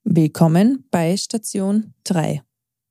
Willkommen bei Station 3.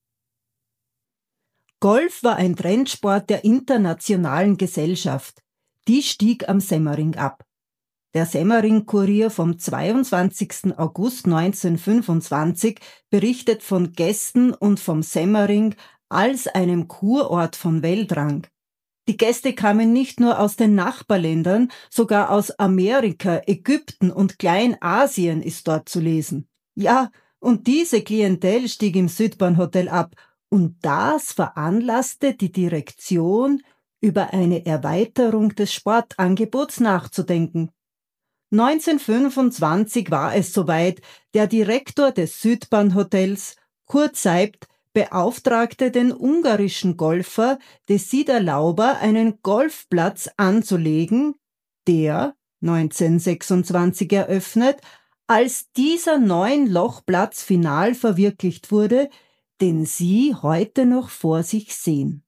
Golf war ein Trendsport der internationalen Gesellschaft. Die stieg am Semmering ab. Der Semmering-Kurier vom 22. August 1925 berichtet von Gästen und vom Semmering als einem Kurort von Weltrang. Die Gäste kamen nicht nur aus den Nachbarländern, sogar aus Amerika, Ägypten und Kleinasien ist dort zu lesen. Ja, und diese Klientel stieg im Südbahnhotel ab, und das veranlasste die Direktion, über eine Erweiterung des Sportangebots nachzudenken. 1925 war es soweit, der Direktor des Südbahnhotels, Kurt Seibt, beauftragte den ungarischen Golfer Dezider Lauber, einen Golfplatz anzulegen, der, 1926 eröffnet, als dieser 9-Loch-Platz final verwirklicht wurde, den Sie heute noch vor sich sehen.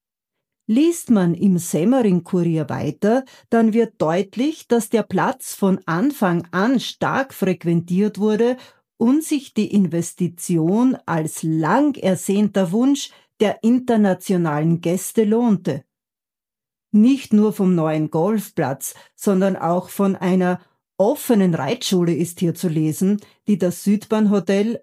Liest man im Semmering-Kurier weiter, dann wird deutlich, dass der Platz von Anfang an stark frequentiert wurde und sich die Investition als lang ersehnter Wunsch der internationalen Gäste lohnte. Nicht nur vom neuen Golfplatz, sondern auch von einer offenen Reitschule ist hier zu lesen, die das Südbahnhotel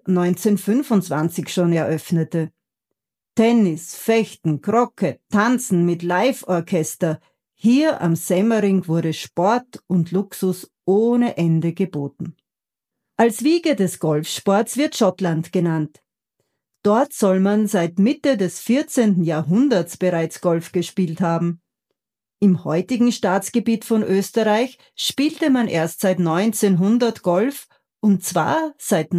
1925 schon eröffnete. Tennis, Fechten, Croquet, Tanzen mit Live-Orchester. Hier am Semmering wurde Sport und Luxus ohne Ende geboten. Als Wiege des Golfsports wird Schottland genannt. Dort soll man seit Mitte des 14. Jahrhunderts bereits Golf gespielt haben. Im heutigen Staatsgebiet von Österreich spielte man erst seit 1900 Golf, und zwar seit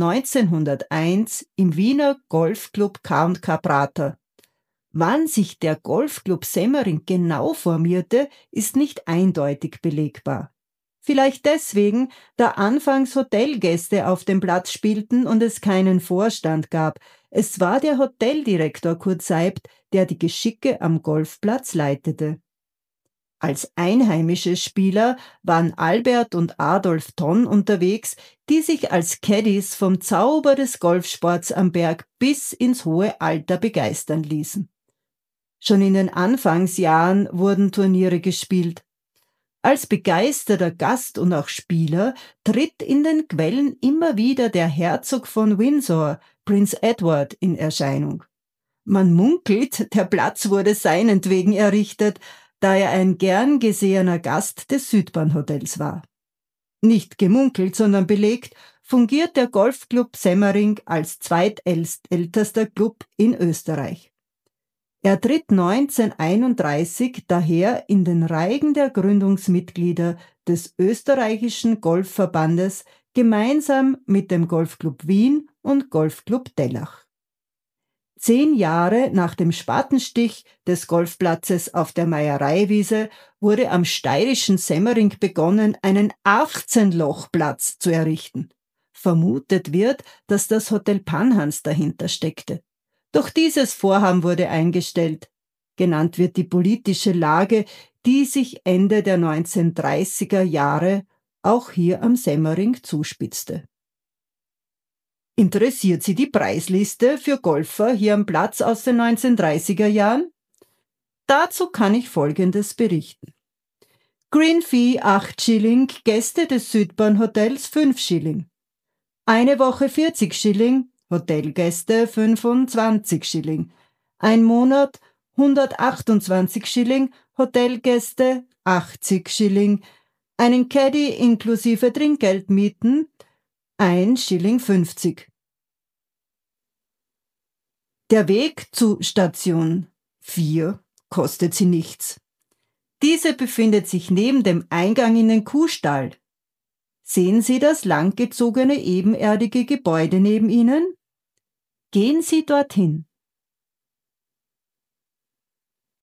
1901 im Wiener Golfclub K&K Prater. Wann sich der Golfclub Semmering genau formierte, ist nicht eindeutig belegbar. Vielleicht deswegen, da anfangs Hotelgäste auf dem Platz spielten und es keinen Vorstand gab. Es war der Hoteldirektor Kurt Seibt, der die Geschicke am Golfplatz leitete. Als einheimische Spieler waren Albert und Adolf Tonn unterwegs, die sich als Caddies vom Zauber des Golfsports am Berg bis ins hohe Alter begeistern ließen. Schon in den Anfangsjahren wurden Turniere gespielt. Als begeisterter Gast und auch Spieler tritt in den Quellen immer wieder der Herzog von Windsor, Prinz Edward, in Erscheinung. Man munkelt, der Platz wurde seinetwegen errichtet, da er ein gern gesehener Gast des Südbahnhotels war. Nicht gemunkelt, sondern belegt, fungiert der Golfclub Semmering als zweitältester Club in Österreich. Er tritt 1931 daher in den Reigen der Gründungsmitglieder des österreichischen Golfverbandes gemeinsam mit dem Golfclub Wien und Golfclub Dellach. 10 Jahre nach dem Spatenstich des Golfplatzes auf der Meiereiwiese wurde am steirischen Semmering begonnen, einen 18-Loch-Platz zu errichten. Vermutet wird, dass das Hotel Panhans dahinter steckte. Doch dieses Vorhaben wurde eingestellt. Genannt wird die politische Lage, die sich Ende der 1930er Jahre auch hier am Semmering zuspitzte. Interessiert Sie die Preisliste für Golfer hier am Platz aus den 1930er Jahren? Dazu kann ich Folgendes berichten. Green Fee 8 Schilling, Gäste des Südbahnhotels 5 Schilling. Eine Woche 40 Schilling, Hotelgäste 25 Schilling. Ein Monat 128 Schilling, Hotelgäste 80 Schilling. Einen Caddy inklusive Trinkgeld mieten 1 Schilling 50. Der Weg zu Station 4 kostet Sie nichts. Diese befindet sich neben dem Eingang in den Kuhstall. Sehen Sie das langgezogene ebenerdige Gebäude neben Ihnen? Gehen Sie dorthin.